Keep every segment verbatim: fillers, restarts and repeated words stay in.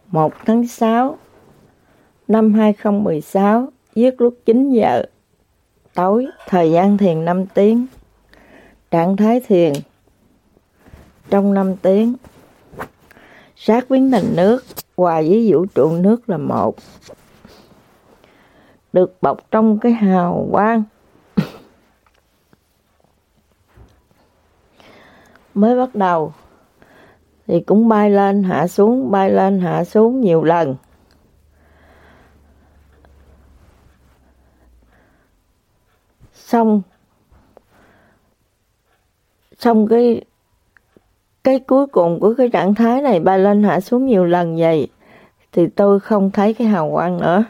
một tháng sáu năm hai không một sáu, giết lúc chín giờ tối, thời gian thiền năm tiếng, trạng thái thiền trong năm tiếng, xác biến thành nước, hòa với vũ trụ nước là một, được bọc trong cái hào quang. Mới bắt đầu thì cũng bay lên hạ xuống, bay lên hạ xuống nhiều lần. Xong xong cái cái cuối cùng của cái trạng thái này bay lên hạ xuống nhiều lần vậy thì tôi không thấy cái hào quang nữa.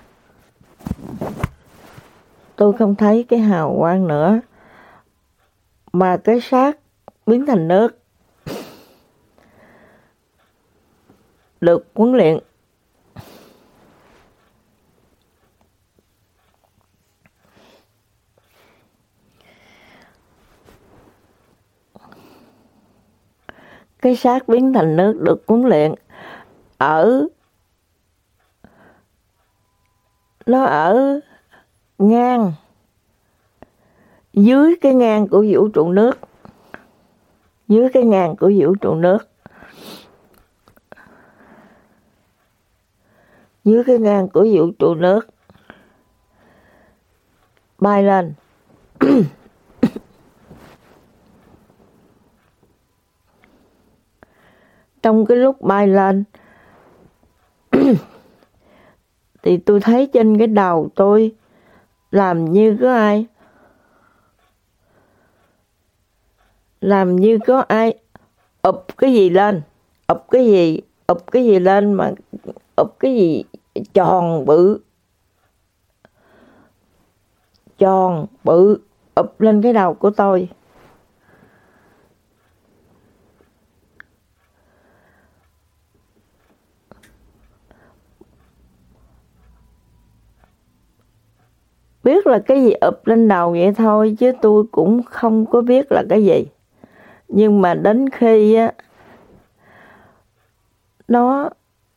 Tôi không thấy cái hào quang nữa, mà cái xác biến thành nước, được huấn luyện. Cái xác biến thành nước được huấn luyện ở nó ở ngang dưới cái ngang của vũ trụ nước, dưới cái ngang của vũ trụ nước, dưới cái ngang của vũ trụ nước, bay lên. Trong cái lúc bay lên thì tôi thấy trên cái đầu tôi làm như có ai làm như có ai ụp cái gì lên, ụp cái gì ụp cái gì lên mà ụp cái gì tròn bự, tròn bự ụp lên cái đầu của tôi. Biết là cái gì ụp lên đầu vậy thôi, chứ tôi cũng không có biết là cái gì. Nhưng mà đến khi á, nó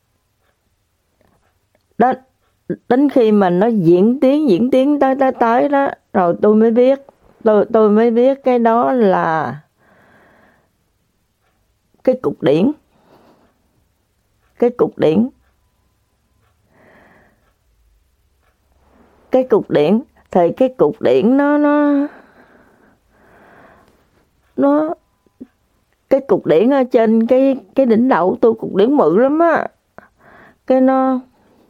đến, đến khi mà nó diễn tiến diễn tiến tới tới tới đó, rồi tôi mới biết, tôi tôi mới biết cái đó là cái cục điển, cái cục điển. Cái cục điển thì cái cục điển nó nó nó cái cục điển ở trên cái cái đỉnh đầu tôi, cục điển bự lắm á. Cái nó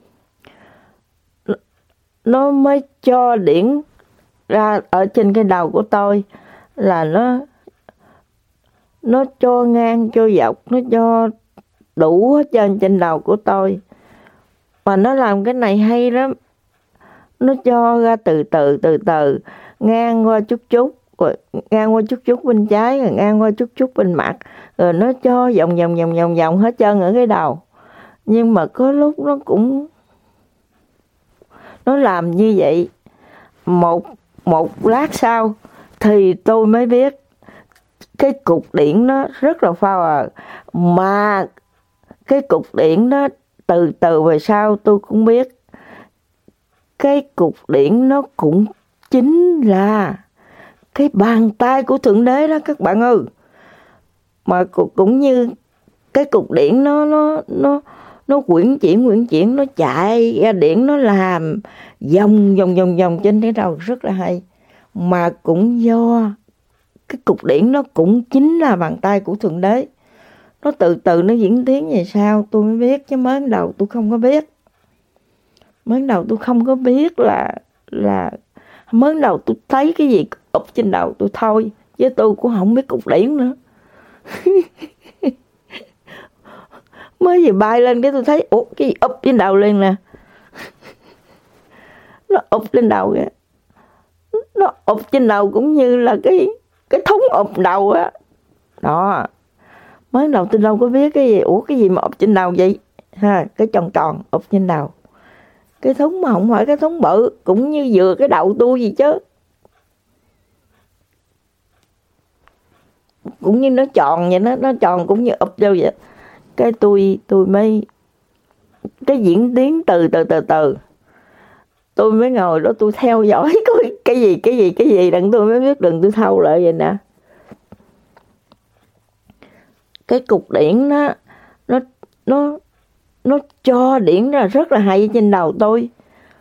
nó mới cho điển ra ở trên cái đầu của tôi, là nó nó cho ngang cho dọc, nó cho đủ hết trên trên đầu của tôi. Mà nó làm cái này hay lắm. Nó cho ra từ từ từ từ, ngang qua chút chút, rồi ngang qua chút chút bên trái, rồi ngang qua chút chút bên mặt, rồi nó cho vòng vòng vòng vòng vòng hết trơn ở cái đầu. Nhưng mà có lúc nó cũng nó làm như vậy. Một một lát sau thì tôi mới biết cái cục điển nó rất là power, mà cái cục điển nó từ từ về sau tôi cũng biết cái cục điển nó cũng chính là cái bàn tay của Thượng Đế đó các bạn ơi. Mà cũng như cái cục điển nó nó nó nó quyển chuyển quyển chuyển, nó chạy ra điển, nó làm vòng vòng vòng vòng trên cái đầu rất là hay. Mà cũng do cái cục điển nó cũng chính là bàn tay của Thượng Đế. Nó từ từ nó diễn tiến về sau tôi mới biết, chứ mới đầu tôi không có biết. Mới đầu tôi không có biết là là mới đầu tôi thấy cái gì ụp trên đầu tôi thôi, chứ tôi cũng không biết cục điển nữa. Mới vừa bay lên cái tôi thấy ủa cái gì ụp trên đầu lên nè. Nó ụp lên đầu kìa. Nó ụp trên đầu cũng như là cái cái thúng ụp đầu á. Đó. Mới đầu tôi đâu có biết cái gì, ủa cái gì mà ụp trên đầu vậy? Ha, cái tròn tròn ụp trên đầu. Cái thúng mà không phải cái thúng bự, cũng như vừa cái đầu tôi gì chứ. Cũng như nó tròn vậy, nó nó tròn cũng như ụp vô vậy. Cái tôi tôi mới cái diễn tiến từ từ từ từ tôi mới ngồi đó tôi theo dõi coi cái gì cái gì cái gì đặng tôi mới biết đừng tôi thâu lại vậy nè. Cái cục điển nó nó nó nó cho điển ra rất là hay trên đầu tôi.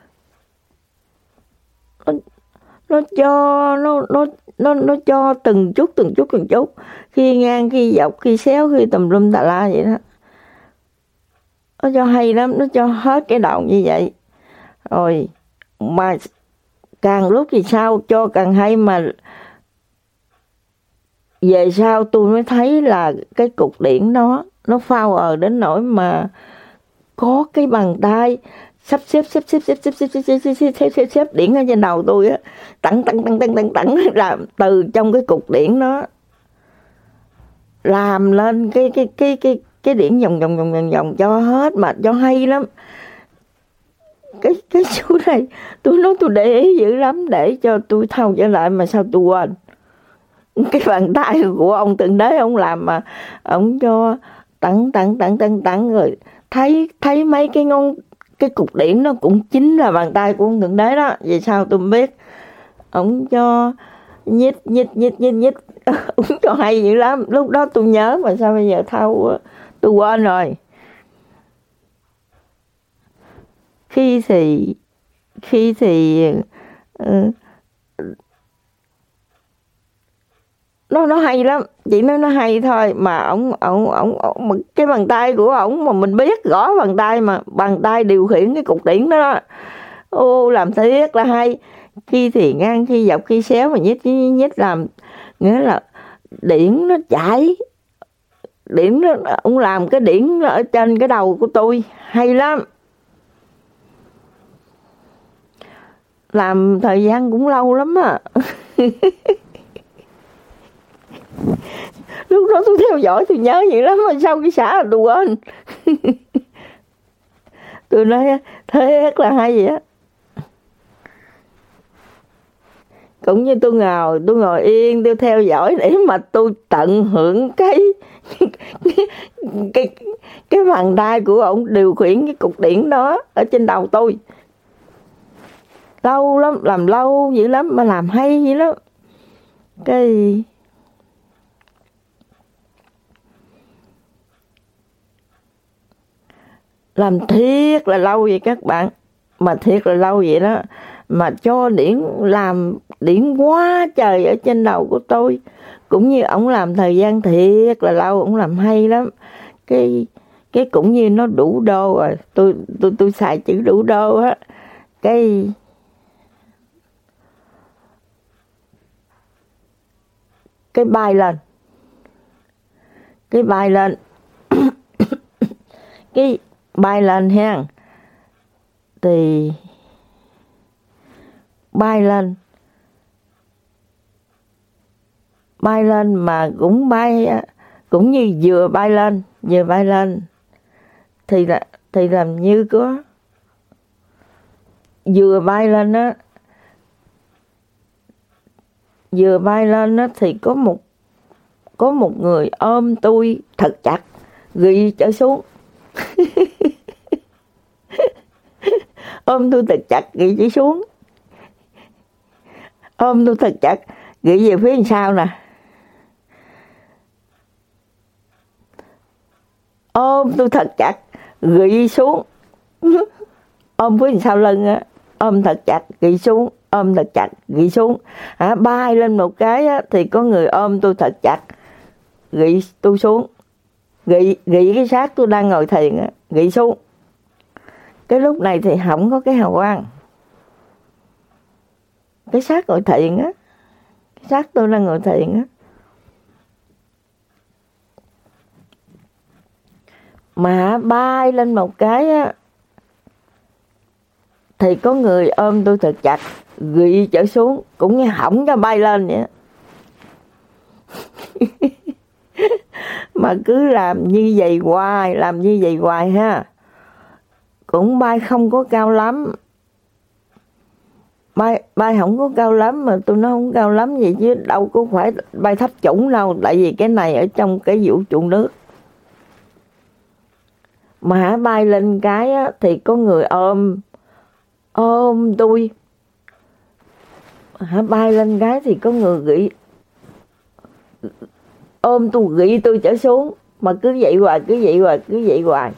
Nó nó cho nó nó nó nó cho từng chút từng chút từng chút, khi ngang khi dọc khi xéo khi tùm lum tà la vậy đó. Nó cho hay lắm, nó cho hết cái đầu như vậy. Rồi mà càng lúc thì sao cho càng hay, mà về sau tôi mới thấy là cái cục điển nó nó power đến nỗi mà có cái bàn tay sắp xếp xếp xếp xếp xếp xếp xếp xếp xếp xếp xếp xếp xếp điển ở trên đầu tôi á, tặng tặng tặng tặng tặng tặng làm từ trong cái cục điển nó làm lên cái cái cái cái cái điển vòng vòng vòng vòng vòng cho hết, mà cho hay lắm. Cái cái chú này tôi nói tôi để ý dữ lắm để cho tôi thâu trở lại mà sao tôi quên. Cái bàn tay của ông Thượng Đế ông làm mà ông cho tặng tặng tặng tặng tặng rồi thấy thấy mấy cái ngón cái cục điển nó cũng chính là bàn tay của ông Thượng Đế đó. Vì sao tôi biết ông cho nhích nhích nhích nhích nhích ông cho hay dữ lắm. Lúc đó tôi nhớ mà sao bây giờ thâu tôi quên rồi. Khi thì khi thì uh, nó nó hay lắm, chỉ nói nó hay thôi mà ổng ổng ổng cái bàn tay của ổng mà mình biết gõ bàn tay mà bàn tay điều khiển cái cục điển đó, đó. Ô làm thiệt là hay. Khi thì ngang khi dọc khi xéo mà nhích nhích nhích làm nghĩa là điển nó chảy, điển nó ông làm cái điển ở trên cái đầu của tôi hay lắm. Làm thời gian cũng lâu lắm á. Lúc đó tôi theo dõi tôi nhớ vậy lắm mà sau cái xã là tôi quên. Tôi nói thế rất là hay vậy á. Cũng như tôi ngồi tôi ngồi yên tôi theo dõi để mà tôi tận hưởng cái cái cái, cái bàn tay của ông điều khiển cái cục điển đó ở trên đầu tôi. Lâu lắm, làm lâu dữ lắm mà làm hay dữ lắm. Cái làm thiệt là lâu vậy các bạn, mà thiệt là lâu vậy đó, mà cho điển làm điển quá trời ở trên đầu của tôi. Cũng như ổng làm thời gian thiệt là lâu, ổng làm hay lắm. Cái cái cũng như nó đủ đô rồi, tôi tôi tôi xài chữ đủ đô á. Cái cái bay lên, cái bay lên, cái bay lên ha, thì bay lên, bay lên mà cũng bay cũng như vừa bay lên, vừa bay lên thì là thì làm như có vừa bay lên á, vừa bay lên á thì có một có một người ôm tôi thật chặt, ghi trở xuống. Ôm tôi thật chặt, ghi chỉ xuống. Ôm tôi thật chặt, ghi về phía sau nè. Ôm tôi thật chặt, ghi xuống. Ôm phía sau lưng á, ôm thật chặt, ghi xuống. Ôm thật chặt, ghi xuống. À, bay lên một cái á, thì có người ôm tôi thật chặt, ghi tôi xuống. Ghi, ghi cái xác tôi đang ngồi thiền á, ghi xuống. Cái lúc này thì không có cái hào quang. Cái xác ngồi thiền á, cái xác tôi đang ngồi thiền á. Mà bay lên một cái á, thì có người ôm tôi thật chặt, ghi trở xuống, cũng như hỏng cho bay lên vậy. Mà cứ làm như vậy hoài, làm như vậy hoài ha. Cũng bay không có cao lắm. Bay, bay không có cao lắm, mà tôi nói không cao lắm vậy chứ đâu có phải bay thấp chủng đâu. Tại vì cái này ở trong cái vũ trụ nước. Mà hả bay lên cái á, thì có người ôm ôm tôi. Hả bay lên cái thì có người gỉ ôm tôi, gỉ tôi trở xuống. Mà cứ vậy hoài, cứ vậy hoài, cứ vậy hoài.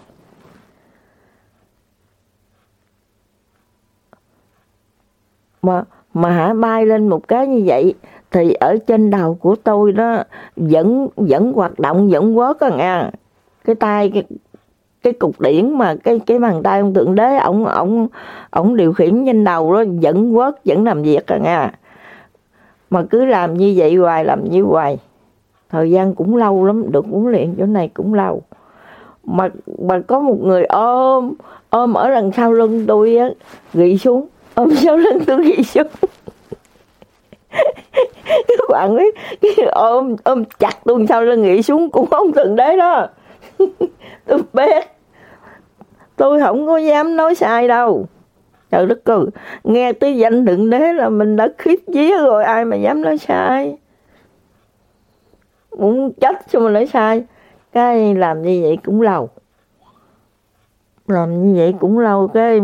Mà mà hả bay lên một cái như vậy thì ở trên đầu của tôi đó vẫn vẫn hoạt động, vẫn quất á nha. Cái tay cái cái cục điển mà cái cái bàn tay ông Thượng Đế ổng ổng ổng điều khiển trên đầu đó vẫn quất, vẫn làm việc à nha. Mà cứ làm như vậy hoài, làm như hoài. Thời gian cũng lâu lắm, được huấn luyện chỗ này cũng lâu. Mà mà có một người ôm ôm ở đằng sau lưng tôi á, gị xuống, ôm sau lưng tôi gị xuống. Các bạn biết cái ôm ôm chặt tôi sau lưng gị xuống cũng không Thượng Đế đó. Tôi biết, tôi không có dám nói sai đâu. Trời đất ơi, nghe tới danh Thượng Đế là mình đã khiếp vía rồi, ai mà dám nói sai. Muốn chết sao mà nói sai. Cái làm như vậy cũng lâu. Làm như vậy cũng lâu cái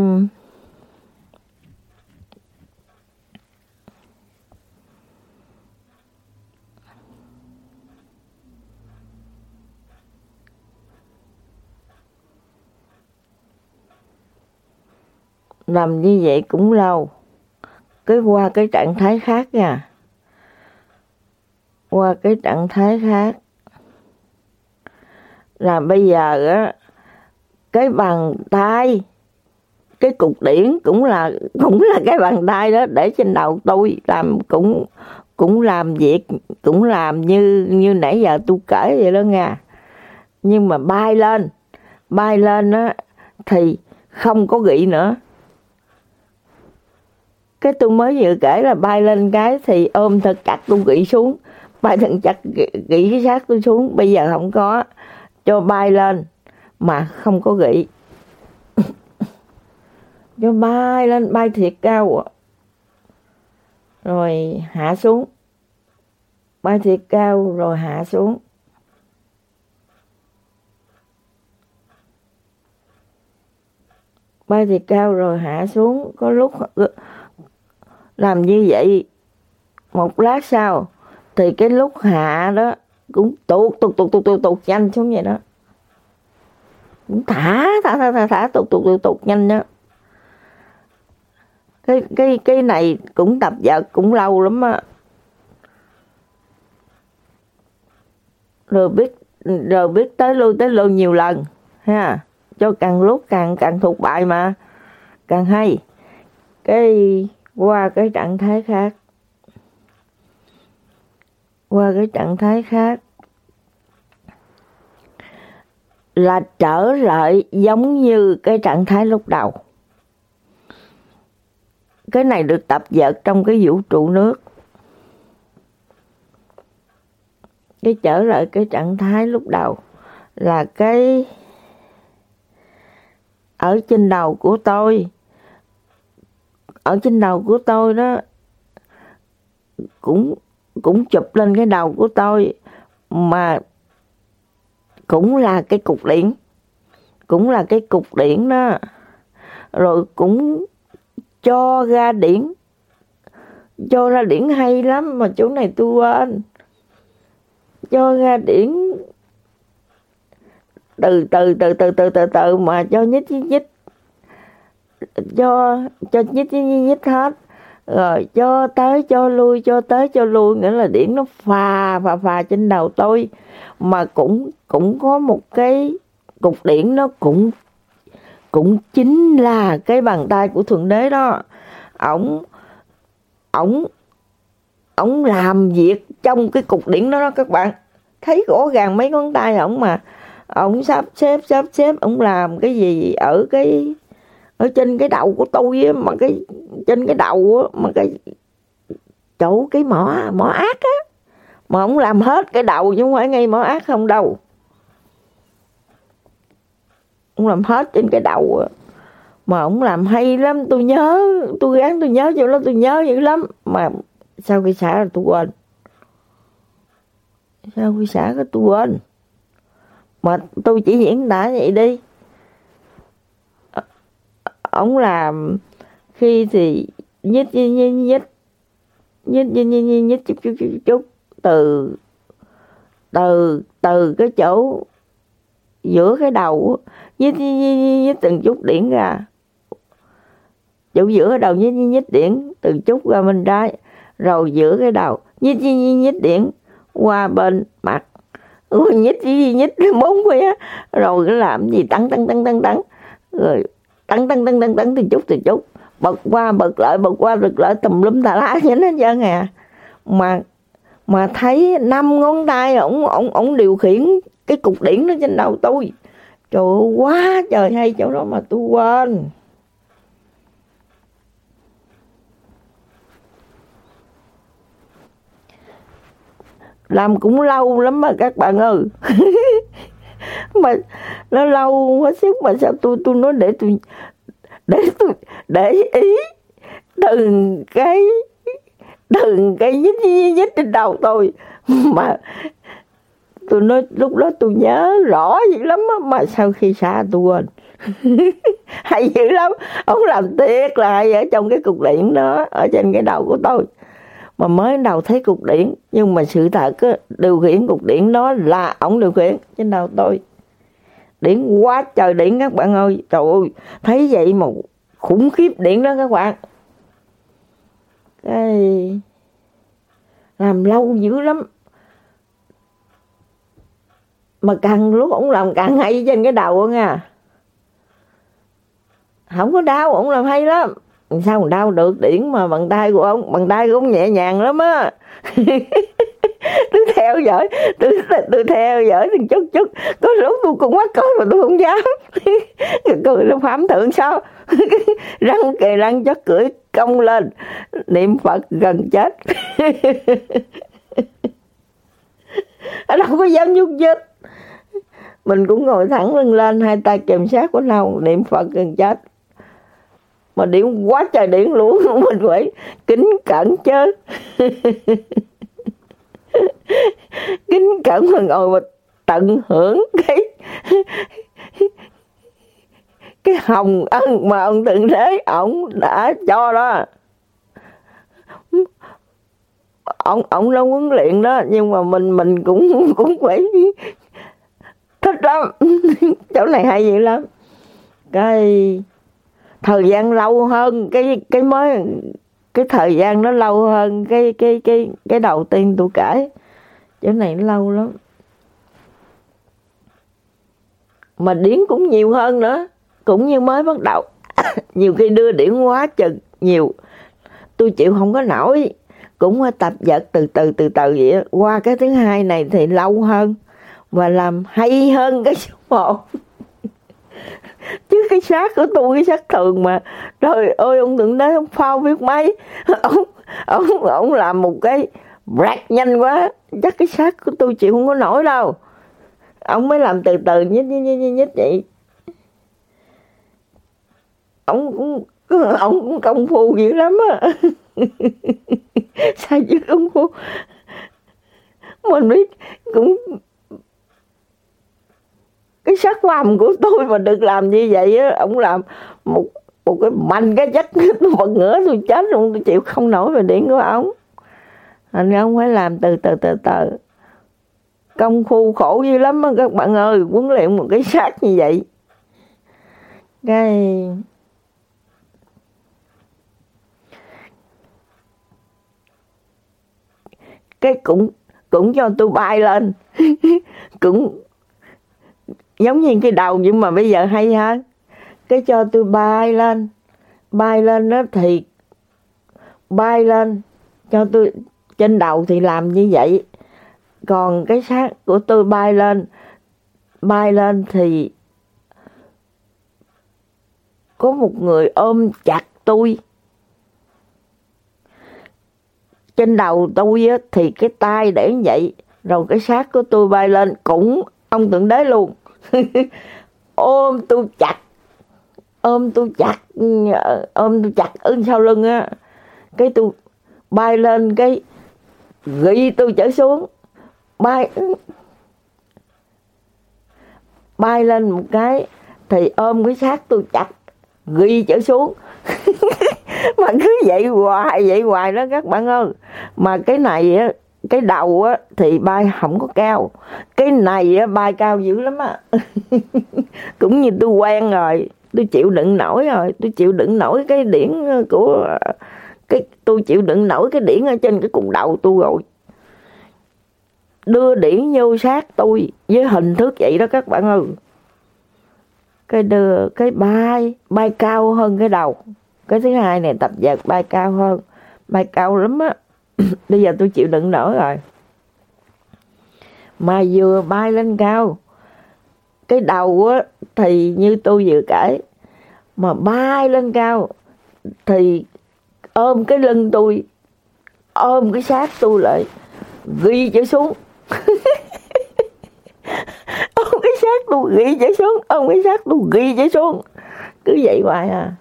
làm như vậy cũng lâu. Cái qua cái trạng thái khác nha. Qua cái trạng thái khác. Là bây giờ á, cái bàn tay, cái cục điển cũng là cũng là cái bàn tay đó để trên đầu tôi, làm cũng cũng làm việc, cũng làm như như nãy giờ tôi kể vậy đó nha. Nhưng mà bay lên, bay lên á thì không có gị nữa. Cái tôi mới vừa kể là bay lên cái thì ôm thật chặt tôi gị xuống, bay thật chặt gị, gị cái xác tôi xuống. Bây giờ không có, cho bay lên mà không có gị. Cho bay lên, bay thiệt cao rồi hạ xuống, bay thiệt cao rồi hạ xuống. Bay thiệt cao rồi hạ xuống. Có lúc làm như vậy, một lát sau thì cái lúc hạ đó cũng tụt tụt tụt tụt tụt tụt nhanh xuống vậy đó. Cũng thả thả thả thả, thả tụt tụt tụt tụt nhanh đó. Cái cái cái này cũng tập vật cũng lâu lắm á. Rồi biết rồi biết tới lui tới lui nhiều lần ha, cho càng lúc càng càng thuộc bài mà càng hay. Cái qua cái trạng thái khác. Qua cái trạng thái khác là trở lại giống như cái trạng thái lúc đầu. Cái này được tập dượt trong cái vũ trụ nước. Cái trở lại cái trạng thái lúc đầu là cái ở trên đầu của tôi. Ở trên đầu của tôi đó cũng cũng chụp lên cái đầu của tôi mà cũng là cái cục điển. Cũng là cái cục điển đó. Rồi cũng cho ra điển. Cho ra điển hay lắm mà chỗ này tôi quên. Cho ra điển từ từ từ từ từ từ từ mà cho nhích nhích nhích. Cho cho nhích nhích nhích hết. Rồi cho tới cho lui, cho tới cho lui, nghĩa là điển nó phà phà phà trên đầu tôi. Mà cũng cũng có một cái cục điển nó cũng cũng chính là cái bàn tay của Thượng Đế đó. Ổng ổng ổng làm việc trong cái cục điển đó đó các bạn. Thấy rõ ràng mấy ngón tay ổng mà. Ổng sắp xếp sắp xếp ổng làm cái gì ở cái ở trên cái đầu của tôi á, mà cái trên cái đầu á, mà cái chỗ cái mỏ mỏ ác á, mà ổng làm hết cái đầu chứ không phải ngay mỏ ác không đâu. Ổng làm hết trên cái đầu á. Mà ổng làm hay lắm, tôi nhớ, tôi gắng tôi nhớ chỗ đó, tôi nhớ dữ lắm. Mà sau khi xả là tôi quên. Sau khi xả cái tôi quên. Mà tôi chỉ diễn tả vậy đi. ổng làm khi thì nhích nhích nhích nhích nhích nhích nhích nhích chút chút chút chút từ từ từ cái chỗ giữa cái đầu nhích nhích nhích, nhích từng chút điển ra, chỗ giữa cái đầu nhích nhích nhích điển từ chút ra bên trái, rồi giữa cái đầu nhích nhích nhích, nhích điển qua bên mặt, rồi nhích nhích nhích bốn phía, rồi cái làm gì tấn tấn tấn tấn tấn, rồi tấn tấn tấn tấn tấn từ chút từ chút, bật qua bật lại bật qua bật lại tùm lum tà lá vậy hết trơn à. Mà mà thấy năm ngón tay ổng ổng ổng điều khiển cái cục điển nó trên đầu tôi. Trời ơi, quá trời hay chỗ đó mà tôi quên. Làm cũng lâu lắm mà các bạn ơi. Mà nó lâu quá sức mà sao tôi tôi nói để tôi để tôi để ý từng cái từng cái nhích nhích nhích trên đầu tôi. Mà tôi nói lúc đó tôi nhớ rõ vậy lắm á, mà sau khi xa tôi quên. Hay dữ lắm, ông làm tiếc lại ở trong cái cục điện đó ở trên cái đầu của tôi. Mà mới đầu thấy cục điện, nhưng mà sự thật á, điều khiển cục điện đó là ổng điều khiển trên đầu tôi. Điện quá trời điện các bạn ơi. Trời ơi, thấy vậy mà khủng khiếp điện đó các bạn. Cái làm lâu dữ lắm. Mà càng lúc ổng làm càng hay trên cái đầu nha. Không có đau, ổng làm hay lắm. Sao mà đau được, điển mà bàn tay của ông, bàn tay của ông nhẹ nhàng lắm á. Tôi theo dõi, tôi, tôi theo dõi từng chút chút. Có lúc tôi cũng mắc coi mà tôi không dám. Cười nó phạm thượng sao. Răng kề răng chắc cưỡi cong lên, niệm Phật gần chết. Đâu có dám nhúc nhích. Mình cũng ngồi thẳng lưng lên, hai tay kèm sát của nhau, niệm Phật gần chết. Mà điện quá trời điện luôn, mình phải kính cẩn chứ. Kính cẩn mà ngồi mà tận hưởng cái cái hồng ân mà ông Thượng Đế ổng đã cho đó. Ông ông nó huấn luyện đó, nhưng mà mình mình cũng cũng phải thích lắm. Chỗ này hay vậy lắm. Cái thời gian lâu hơn cái cái mới cái thời gian nó lâu hơn cái cái cái cái đầu tiên tôi kể. Chỗ này nó lâu lắm. Mà điển cũng nhiều hơn nữa, cũng như mới bắt đầu. Nhiều khi đưa điển quá chừng nhiều, tôi chịu không có nổi, cũng phải tập dượt từ từ từ từ vậy. Qua cái thứ hai này thì lâu hơn và làm hay hơn cái số một. Chứ cái xác của tôi, cái xác thường mà, trời ơi ông Thượng Đế ông phao biết mấy, ông ông ông làm một cái rạc nhanh quá, chắc cái xác của tôi chịu không có nổi đâu. Ông mới làm từ từ nhích nhích nhích nhích vậy. Ông cũng ông cũng công phu dữ lắm á. Sao chứ công phu mình biết cũng cái sắc vầm của tôi mà được làm như vậy á, ông làm một một cái mạnh cái chất tôi bật ngửa tôi chết luôn, tôi chịu không nổi về điện của ông. Thành ra ông phải làm từ từ từ từ. Công phu khổ dữ lắm á các bạn ơi, huấn luyện một cái xác như vậy. Cái cái cũng cũng cho tôi bay lên. Cũng giống như cái đầu, nhưng mà bây giờ hay hơn. Cái cho tôi bay lên, bay lên đó thì bay lên cho tôi trên đầu thì làm như vậy. Còn cái xác của tôi bay lên, bay lên thì có một người ôm chặt tôi. Trên đầu tôi á, thì cái tay để như vậy, rồi cái xác của tôi bay lên cũng ông Thượng Đế luôn. Ôm tôi chặt, ôm tôi chặt, ôm tôi chặt ở sau lưng á. Cái tôi bay lên, cái ghi tôi trở xuống, bay bay lên một cái thì ôm cái xác tôi chặt, ghi trở xuống. Mà cứ vậy hoài vậy hoài đó các bạn ơi. Mà cái này á, cái đầu á thì bay không có cao, cái này á bay cao dữ lắm á. Cũng như tôi quen rồi, tôi chịu đựng nổi rồi, tôi chịu đựng nổi cái điển của cái tôi chịu đựng nổi cái điển ở trên cái cục đầu tôi rồi. Đưa điển vô sát tôi với hình thức vậy đó các bạn ơi. Cái đưa cái bay bay cao hơn cái đầu. Cái thứ hai này tập dượt bay cao hơn, bay cao lắm á. Bây giờ tôi chịu đựng nổi rồi. Mà vừa bay lên cao, cái đầu á thì như tôi vừa kể, mà bay lên cao thì ôm cái lưng tôi, ôm cái xác tôi lại, ghi trở xuống. Ôm cái xác tôi ghi trở xuống, ôm cái xác tôi ghi trở xuống. Cứ vậy hoài à.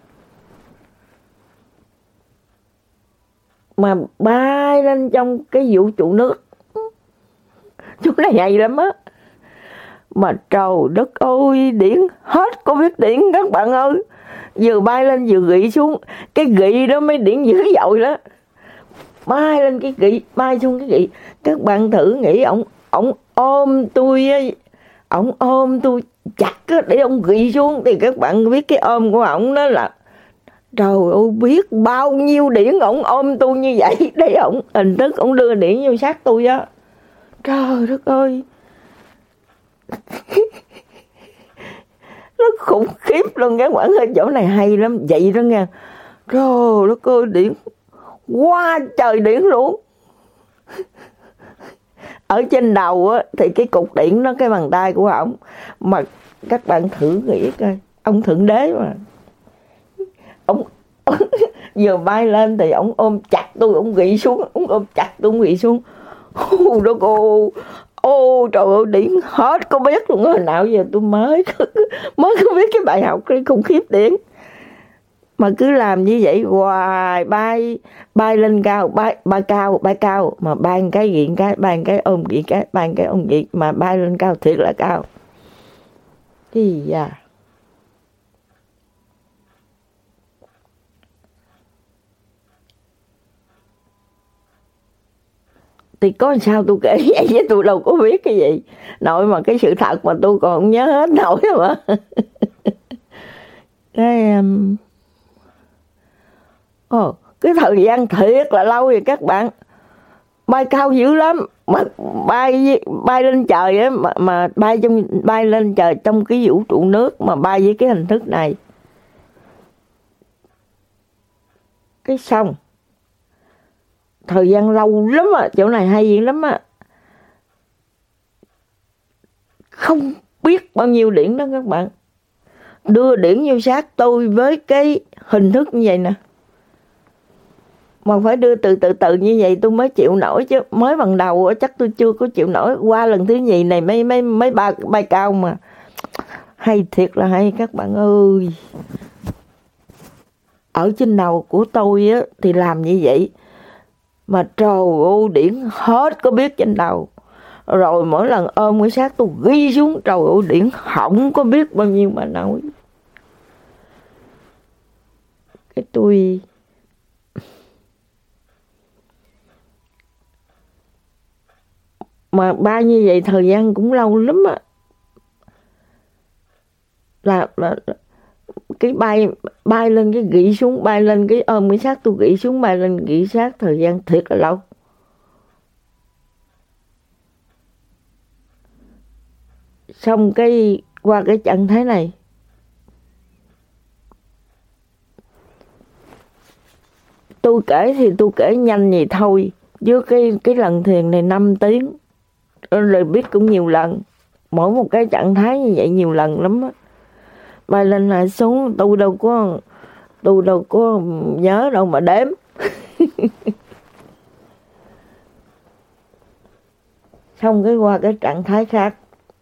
Mà bay lên trong cái vũ trụ nước. Chỗ này hay lắm á. Mà trời đất ơi, điển hết có biết điển các bạn ơi. Vừa bay lên vừa gị xuống. Cái gị đó mới điển dữ dội đó. Bay lên cái gị, bay xuống cái gị. Các bạn thử nghĩ ổng ổng ôm tôi á, ổng ôm tôi chặt á để ông gị xuống, thì các bạn biết cái ôm của ổng đó là trời ơi, biết bao nhiêu điển ổng ôm tôi như vậy để ổng hình thức ổng đưa điển vô sát tôi á. Trời đất ơi. Nó khủng khiếp luôn các bạn ơi, chỗ này hay lắm vậy đó nha. Trời đất ơi, điển quá trời điển luôn. Ở trên đầu á thì cái cục điển nó cái bàn tay của ổng, mà các bạn thử nghĩ coi, ông thượng đế mà, ông vừa bay lên thì ổng ôm chặt tôi, ổng gị xuống, ổng ôm chặt tôi, ổng gị xuống. Ô đó cô, ô trời ơi, điển hết có biết luôn. Hồi nào giờ tôi mới mới có biết cái bài học cái khủng khiếp điển. Mà cứ làm như vậy hoài, bay bay lên cao, bay bay cao, bay cao, mà bay một cái ghiện cái, bay một cái ôm ghiện cái, bay một cái ôm ghiện, mà bay lên cao thiệt là cao. Thì da. Thì có sao tôi kể vậy chứ tôi đâu có biết cái gì. Nội mà cái sự thật mà tôi còn không nhớ hết nổi mà. Cái um... oh, cái thời gian thiệt là lâu rồi các bạn. Bay cao dữ lắm, mà bay bay lên trời á, mà, mà bay trong bay lên trời trong cái vũ trụ nước, mà bay với cái hình thức này. Cái xong thời gian lâu lắm à, chỗ này hay gì lắm á. Không biết bao nhiêu điển đó các bạn. Đưa điển vô sát tôi với cái hình thức như vậy nè. Mà phải đưa từ từ từ như vậy tôi mới chịu nổi chứ. Mới bằng đầu chắc tôi chưa có chịu nổi. Qua lần thứ nhì này mấy mấy mấy ba bay cao mà. Hay thiệt là hay các bạn ơi. Ở trên đầu của tôi á thì làm như vậy. Mà trời ơi, điển hết có biết trên đầu. Rồi mỗi lần ôm cái xác tôi ghi xuống, trời ơi, điển không có biết bao nhiêu mà nói. Cái tôi mà ba như vậy thời gian cũng lâu lắm á. Là, là, là cái bay bay lên cái gị xuống, bay lên cái ôm cái xác tôi gị xuống, bay lên gị xác, thời gian thiệt là lâu. Xong cái qua cái trạng thái này, tôi kể thì tôi kể nhanh vậy thôi, với cái cái lần thiền này năm tiếng rồi, biết cũng nhiều lần, mỗi một cái trạng thái như vậy nhiều lần lắm á. Bay lên lại xuống, tôi đâu có tôi đâu có nhớ đâu mà đếm. Xong cái qua cái trạng thái khác,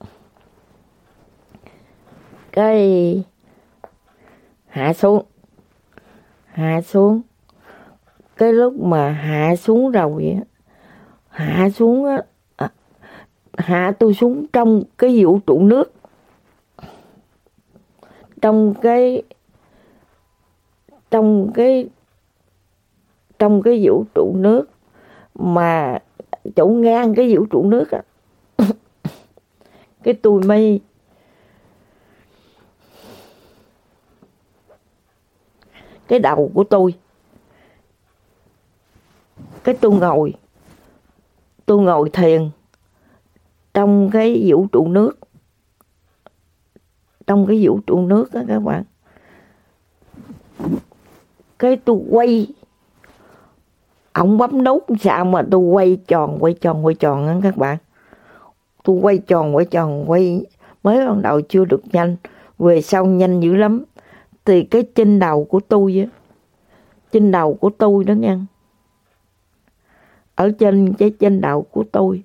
cái hạ xuống hạ xuống cái lúc mà hạ xuống rồi á, hạ xuống á, hạ tôi xuống trong cái vũ trụ nước, trong cái trong cái trong cái vũ trụ nước, mà chỗ ngang cái vũ trụ nước á, cái tôi mới cái đầu của tôi, cái tôi ngồi tôi ngồi thiền trong cái vũ trụ nước, trong cái vũ trụ nước đó các bạn. Cái tôi quay, ông bấm nút sao mà tôi quay tròn quay tròn quay tròn á các bạn. Tôi quay tròn quay tròn quay, mới ban đầu chưa được nhanh, về sau nhanh dữ lắm. Thì cái trên đầu của tôi á, trên đầu của tôi đó nha, ở trên cái trên đầu của tôi,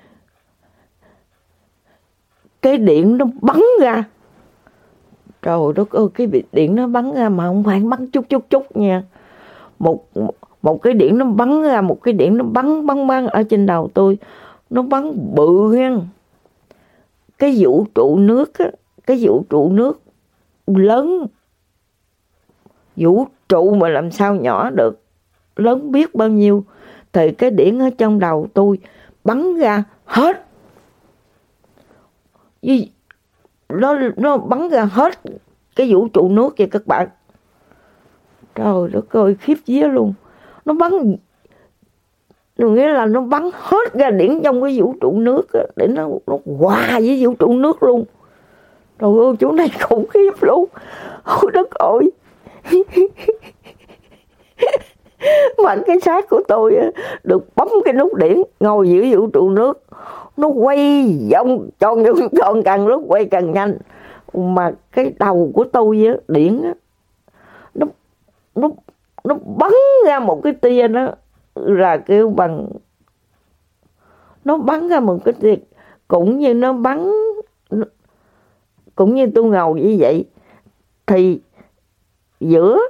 cái điện nó bắn ra. Trời đất ơi, cái điện nó bắn ra mà không phải bắn chút chút chút nha. Một một cái điện nó bắn ra, một cái điện nó bắn bắn bắn ở trên đầu tôi. Nó bắn bự nha. Cái vũ trụ nước á, cái vũ trụ nước lớn. Vũ trụ mà làm sao nhỏ được, lớn biết bao nhiêu. Thì cái điện ở trong đầu tôi bắn ra hết. Nó, nó bắn ra hết cái vũ trụ nước vậy các bạn. Trời đất ơi, khiếp vía luôn. Nó bắn, nghĩa là nó bắn hết ra điện trong cái vũ trụ nước á, để nó, nó hòa với vũ trụ nước luôn. Trời ơi, chỗ này khủng khiếp luôn. Ôi đất ơi. Mà cái xác của tôi á, được bấm cái nút điện, ngồi giữa vũ trụ nước. Nó quay vòng tròn vòng tròn, càng lúc quay càng nhanh. Mà cái đầu của tôi á, điện á, nó, nó, nó bắn ra một cái tia đó, là kêu bằng, nó bắn ra một cái tia, cũng như nó bắn, cũng như tôi ngồi như vậy. Thì giữa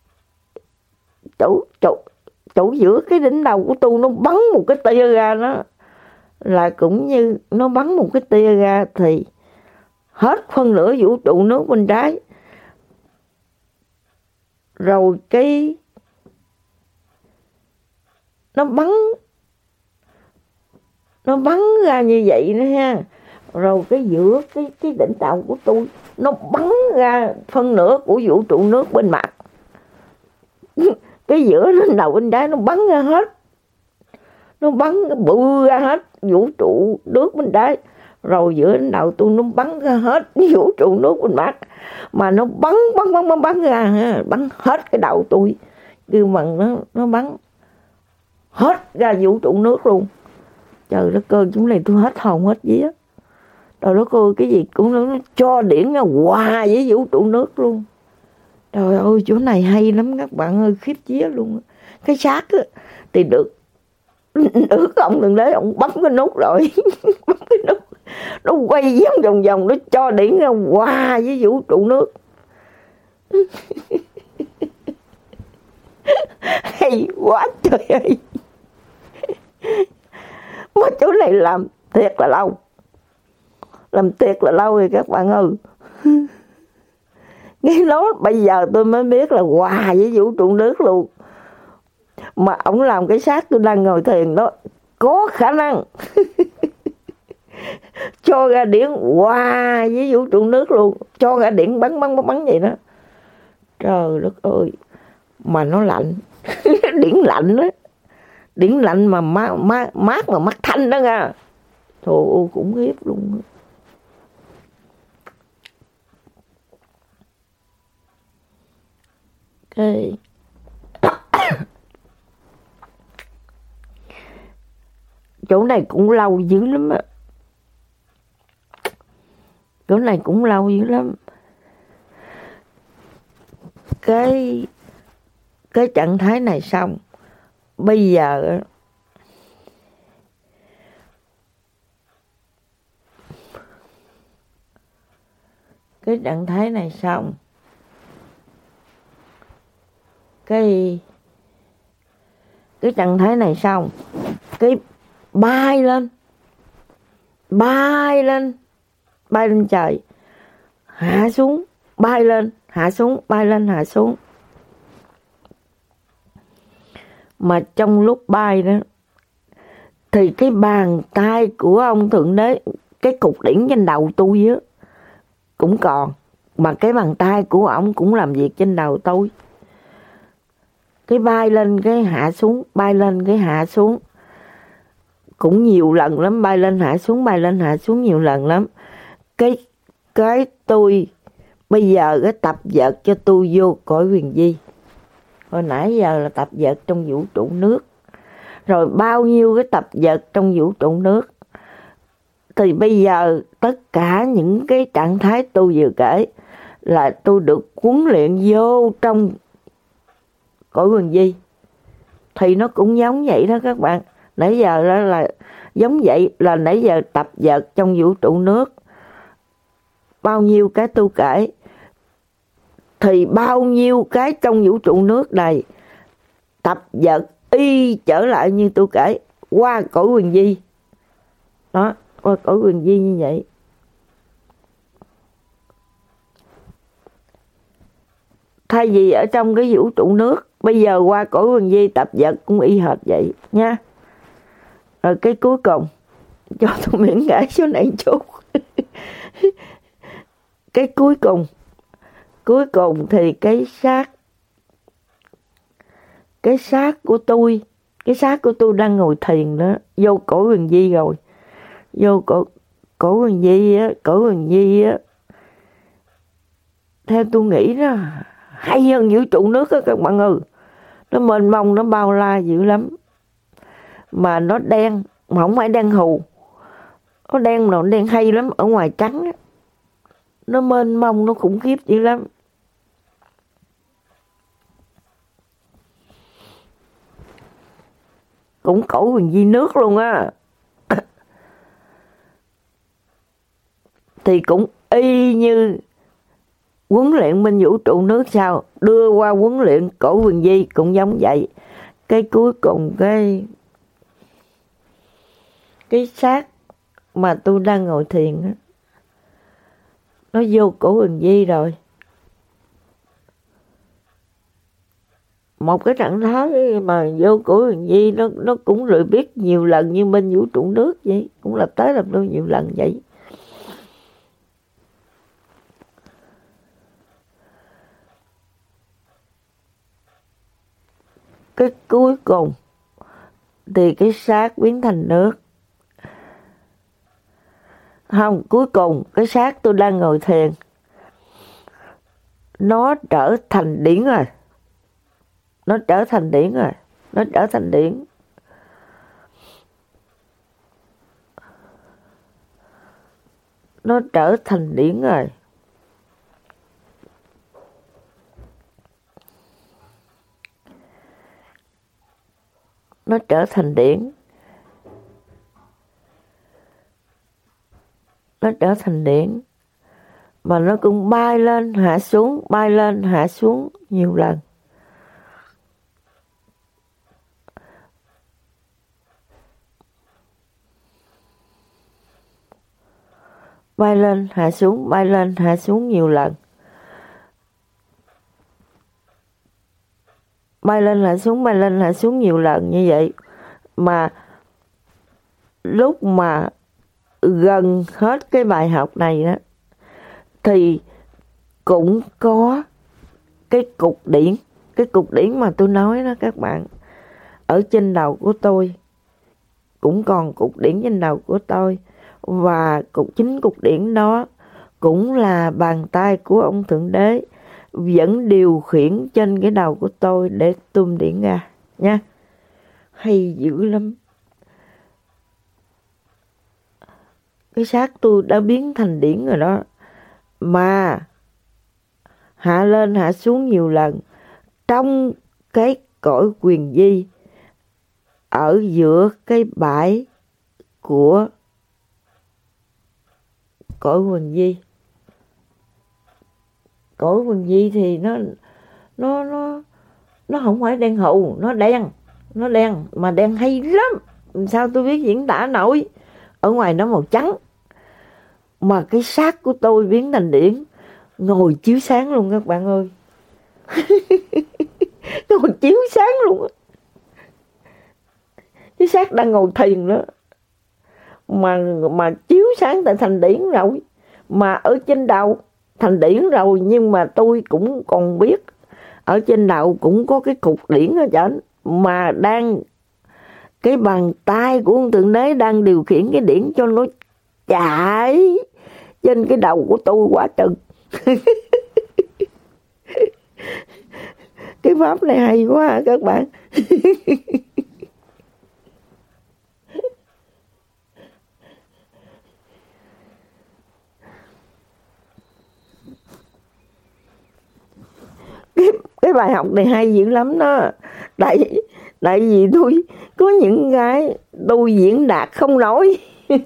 chỗ, chỗ, chỗ giữa cái đỉnh đầu của tôi nó bắn một cái tia ra, nó là cũng như nó bắn một cái tia ra, thì hết phân nửa vũ trụ nước bên trái. Rồi cái nó bắn nó bắn ra như vậy nữa ha. Rồi cái giữa cái cái đỉnh đầu của tôi nó bắn ra phân nửa của vũ trụ nước bên mặt. Cái giữa đỉnh đầu bên trái nó bắn ra hết, nó bắn bự ra hết vũ trụ nước bên trái. Rồi giữa đỉnh đầu tôi nó bắn ra hết vũ trụ nước bên mặt. Mà nó bắn bắn bắn bắn, bắn ra ha, bắn hết cái đầu tôi. Kêu bằng nó nó bắn hết ra vũ trụ nước luôn. Trời đất ơi, chúng này tôi hết hồn hết vía. Trời đất ơi, cái gì cũng nó cho điện ra hòa với vũ trụ nước luôn. Trời ơi, chỗ này hay lắm các bạn ơi, khiếp vía luôn. Cái xác á, thì được được ông từng đấy, ông bấm cái nút rồi. Bấm cái nút, nó quay vòng vòng vòng, nó cho điện ra hòa với vũ trụ nước. Hay quá trời ơi. Mà chỗ này làm thiệt là lâu, làm thiệt là lâu rồi các bạn ơi. Nghe nói bây giờ tôi mới biết là hòa với vũ trụ nước luôn. Mà ông làm cái xác tôi đang ngồi thiền đó, có khả năng cho ra điện hòa với vũ trụ nước luôn. Cho ra điện bắn bắn bắn bắn vậy đó. Trời đất ơi. Mà nó lạnh. Điện lạnh đó. Điện lạnh mà mát, mát, mát mà mắt thanh đó nha. Trời ơi, khủng khiếp luôn. Cái chỗ này cũng lâu dữ lắm á. Chỗ này cũng lâu dữ lắm. Cái cái trạng thái này xong, bây giờ cái trạng thái này xong, cái cái trạng thái này xong, cái bay lên, bay lên, bay lên trời, hạ xuống, bay lên, hạ xuống, bay lên, hạ xuống. Mà trong lúc bay đó thì cái bàn tay của ông Thượng Đế, cái cục điển trên đầu tôi á cũng còn, mà cái bàn tay của ông cũng làm việc trên đầu tôi. Cái bay lên cái hạ xuống, bay lên cái hạ xuống cũng nhiều lần lắm, bay lên hạ xuống, bay lên hạ xuống nhiều lần lắm. Cái cái tôi bây giờ cái tập dượt cho tôi vô cõi huyền vi. Hồi nãy giờ là tập dượt trong vũ trụ nước, rồi bao nhiêu cái tập dượt trong vũ trụ nước. Thì bây giờ tất cả những cái trạng thái tôi vừa kể là tôi được huấn luyện vô trong cõi huyền vi. Thì nó cũng giống vậy đó các bạn. Nãy giờ đó là giống vậy, là nãy giờ tập dượt trong vũ trụ nước. Bao nhiêu cái tôi kể, thì bao nhiêu cái trong vũ trụ nước này tập dượt y trở lại như tôi kể qua cõi huyền vi. Đó, qua cõi huyền vi như vậy. Thay vì ở trong cái vũ trụ nước, bây giờ qua cõi huyền vi tập dượt cũng y hệt vậy nha. Rồi cái cuối cùng, cho tôi miễn kể số này chút. Cái cuối cùng, cuối cùng thì cái xác, cái xác của tôi, cái xác của tôi đang ngồi thiền đó, vô cõi huyền vi rồi. Vô cõi, cõi huyền vi á, cõi huyền vi á, theo tôi nghĩ đó, hay hơn vũ trụ nước á các bạn ơi. Nó mênh mông, nó bao la dữ lắm. Mà nó đen, mà không phải đen hù. Nó đen mà nó đen hay lắm, ở ngoài trắng á. Nó mênh mông, nó khủng khiếp dữ lắm. Cũng cõi huyền vi nước luôn á. Thì cũng y như huấn luyện bên vũ trụ nước sao, đưa qua huấn luyện cõi huyền vi cũng giống vậy. Cái cuối cùng cái cái xác mà tôi đang ngồi thiền á, nó vô cõi huyền vi rồi. Một cái trạng thái mà vô cõi huyền vi nó nó cũng rồi biết nhiều lần như bên vũ trụ nước vậy, cũng lặp tới lặp lui nhiều lần vậy. Cái cuối cùng thì cái xác biến thành nước. Không, cuối cùng cái xác tôi đang ngồi thiền, nó trở thành điển rồi. Nó trở thành điển rồi. Nó trở thành điển. Nó trở thành điển rồi. Nó trở thành điển. Nó trở thành điển. Mà nó cũng bay lên, hạ xuống, bay lên, hạ xuống nhiều lần. Bay lên, hạ xuống, bay lên, hạ xuống nhiều lần. Bay lên, hạ xuống, bay lên, hạ xuống nhiều lần như vậy. Mà lúc mà gần hết cái bài học này đó, thì cũng có cái cục điển, cái cục điển mà tôi nói đó các bạn, ở trên đầu của tôi. Cũng còn cục điển trên đầu của tôi. Và cục chính cục điển đó cũng là bàn tay của ông Thượng Đế vẫn điều khiển trên cái đầu của tôi để tung điển ra nha. Hay dữ lắm. Cái xác tôi đã biến thành điển rồi đó. Mà hạ lên hạ xuống nhiều lần trong cái cõi huyền vi, ở giữa cái bãi của cõi huyền vi. Cõi huyền vi thì nó nó nó nó không phải đen hù, nó đen, nó đen mà đen hay lắm. Sao tôi biết diễn tả nổi. Ở ngoài nó màu trắng, mà cái xác của tôi biến thành điển, ngồi chiếu sáng luôn các bạn ơi. Ngồi chiếu sáng luôn. cái xác đang ngồi thiền đó, mà mà chiếu sáng tại thành điển rồi, mà ở trên đầu thành điển rồi, nhưng mà tôi cũng còn biết ở trên đầu cũng có cái cục điển ở trên, mà đang cái bàn tay của ông Thượng Đế đang điều khiển cái điển cho nó chạy trên cái đầu của tôi quá chừng. Cái pháp này hay quá à, các bạn. cái, cái bài học này hay dữ lắm đó. Tại tại vì tôi có những cái tôi diễn đạt không nổi.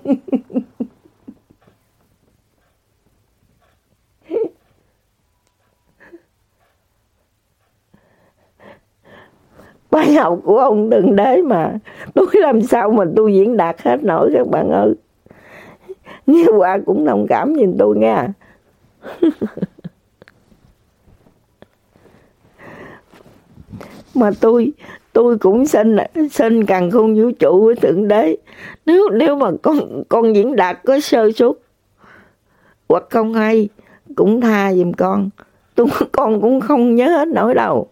Bài học của ông Thượng Đế mà tôi làm sao mà tôi diễn đạt hết nổi các bạn ơi. Nghe qua cũng đồng cảm nhìn tôi nghe. Mà tôi tôi cũng xin xin càn khôn vũ trụ với Thượng Đế, nếu nếu mà con con diễn đạt có sơ suất hoặc không hay cũng tha giùm con, tôi con cũng không nhớ hết nổi đâu.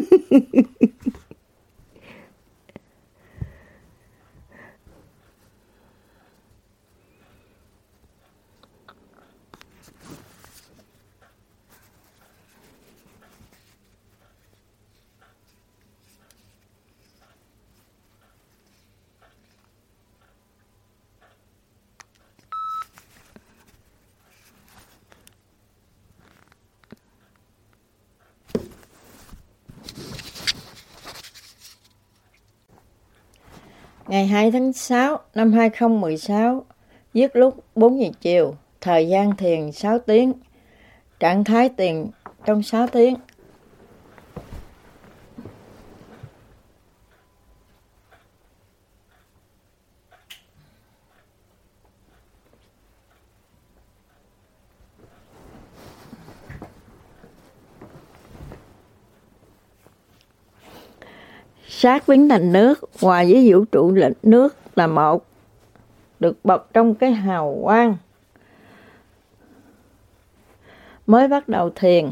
Ngày hai tháng sáu năm hai không một sáu, giết lúc bốn giờ chiều, thời gian thiền sáu tiếng, trạng thái thiền trong sáu tiếng. Xác biến thành nước, hòa với vũ trụ nước là một, được bọc trong cái hào quang. Mới bắt đầu thiền.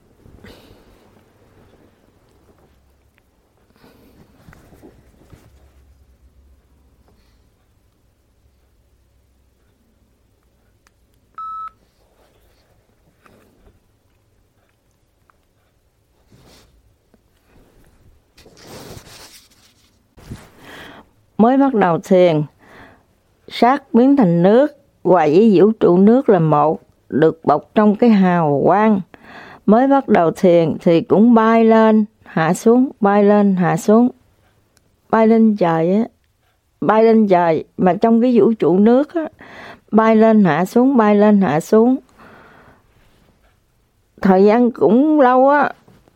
Mới bắt đầu thiền, xác biến thành nước, hòa với vũ trụ nước là một, được bọc trong cái hào quang. Mới bắt đầu thiền thì cũng bay lên, hạ xuống, bay lên, hạ xuống, bay lên trời á, bay lên trời, mà trong cái vũ trụ nước á, bay lên, hạ xuống, bay lên, hạ xuống. Thời gian cũng lâu á,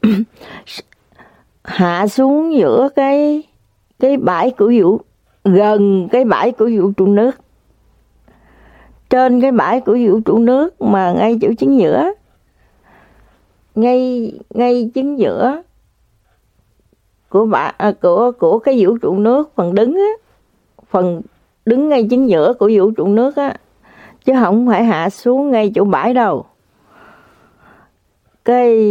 hạ xuống giữa cái cái bãi của vũ, gần cái bãi của vũ trụ nước, trên cái bãi của vũ trụ nước mà ngay chỗ chính giữa, ngay ngay chính giữa của bãi à, của của cái vũ trụ nước, phần đứng á, phần đứng ngay chính giữa của vũ trụ nước á, chứ không phải hạ xuống ngay chỗ bãi đâu. Cái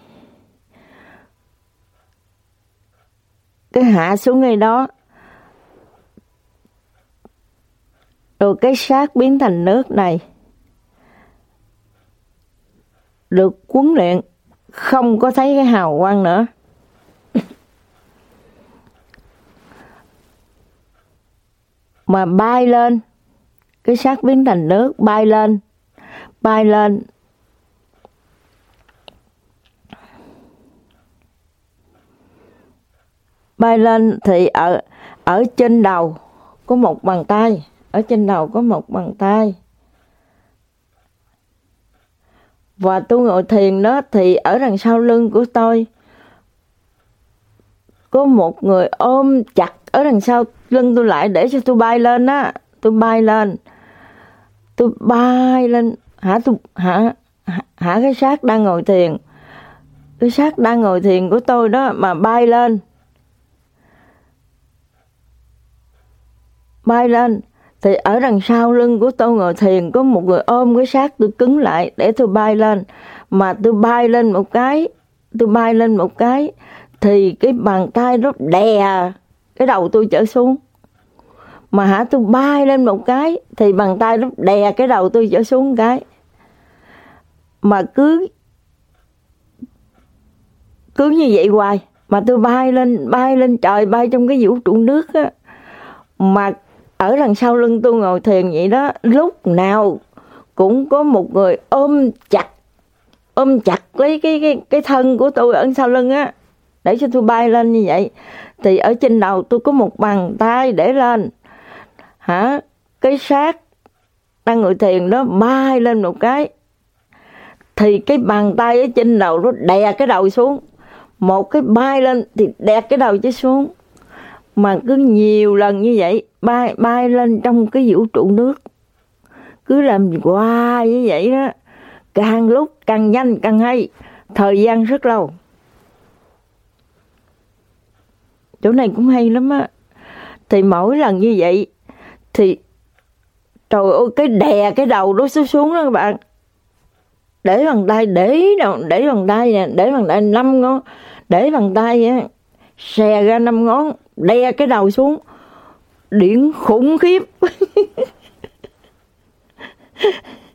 cái hạ xuống ngay đó, rồi cái xác biến thành nước này được huấn luyện không có thấy cái hào quang nữa. Mà bay lên, cái xác biến thành nước bay lên, bay lên. Bay lên thì ở ở trên đầu có một bàn tay, ở trên đầu có một bàn tay. Và tôi ngồi thiền đó thì ở đằng sau lưng của tôi có một người ôm chặt ở đằng sau lưng tôi lại để cho tôi bay lên á, tôi bay lên. Tôi bay lên, hả tôi hả hả cái xác đang ngồi thiền. Cái xác đang ngồi thiền của tôi đó mà bay lên. bay lên. Thì ở đằng sau lưng của tôi ngồi thiền có một người ôm cái xác tôi cứng lại để tôi bay lên. Mà tôi bay lên một cái, tôi bay lên một cái thì cái bàn tay nó đè cái đầu tôi trở xuống. Mà hả, tôi bay lên một cái thì bàn tay nó đè cái đầu tôi trở xuống cái. Mà cứ cứ như vậy hoài. Mà tôi bay lên, bay lên trời, bay trong cái vũ trụ nước á. Mà ở đằng sau lưng tôi ngồi thiền vậy đó, lúc nào cũng có một người ôm chặt, ôm chặt lấy cái, cái, cái thân của tôi ở sau lưng á, để cho tôi bay lên như vậy. Thì ở trên đầu tôi có một bàn tay để lên. Hả, cái xác đang ngồi thiền đó bay lên một cái. Thì cái bàn tay ở trên đầu nó đè cái đầu xuống. Một cái bay lên thì đè cái đầu chứ xuống. Mà cứ nhiều lần như vậy, bay, bay lên trong cái vũ trụ nước. Cứ làm hoài như vậy đó. Càng lúc càng nhanh càng hay. Thời gian rất lâu. Chỗ này cũng hay lắm á. Thì mỗi lần như vậy thì trời ơi, cái đè cái đầu nó xuống xuống đó các bạn. Để bàn tay, để để bàn tay nè, để bàn tay năm ngón, để bàn tay á, xè ra năm ngón, đè cái đầu xuống. Điện khủng khiếp.